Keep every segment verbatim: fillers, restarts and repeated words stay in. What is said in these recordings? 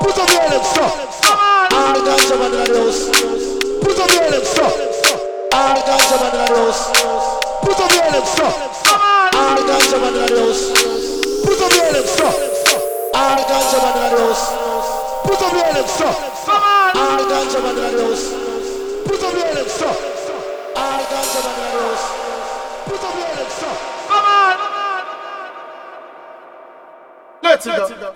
Put up your hands up. All ganja man in the house. Put up your hands up. All ganja man in the house. Put up your hands up. All ganja man in the house. Put up your hands up. All ganja man in the house. Put up your hands up. All ganja man in the house. Put up your hands up. All ganja man in the house. Put up your hands up. Come on. Let's go.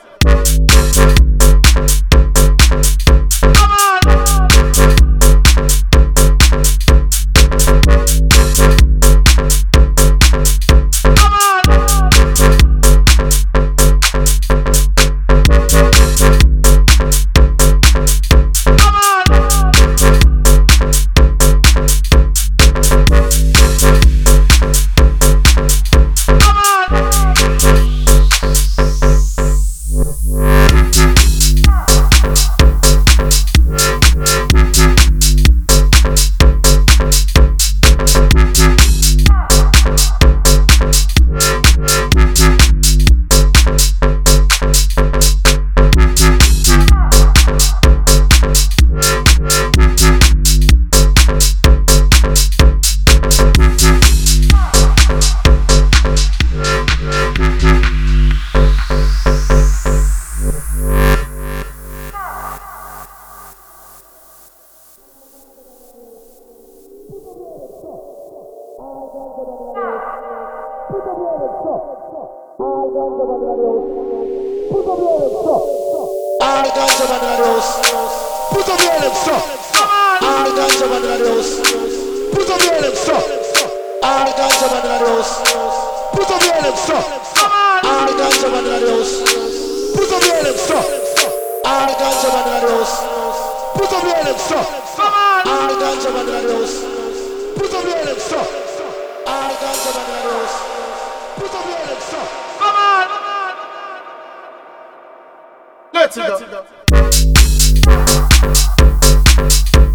Let's go.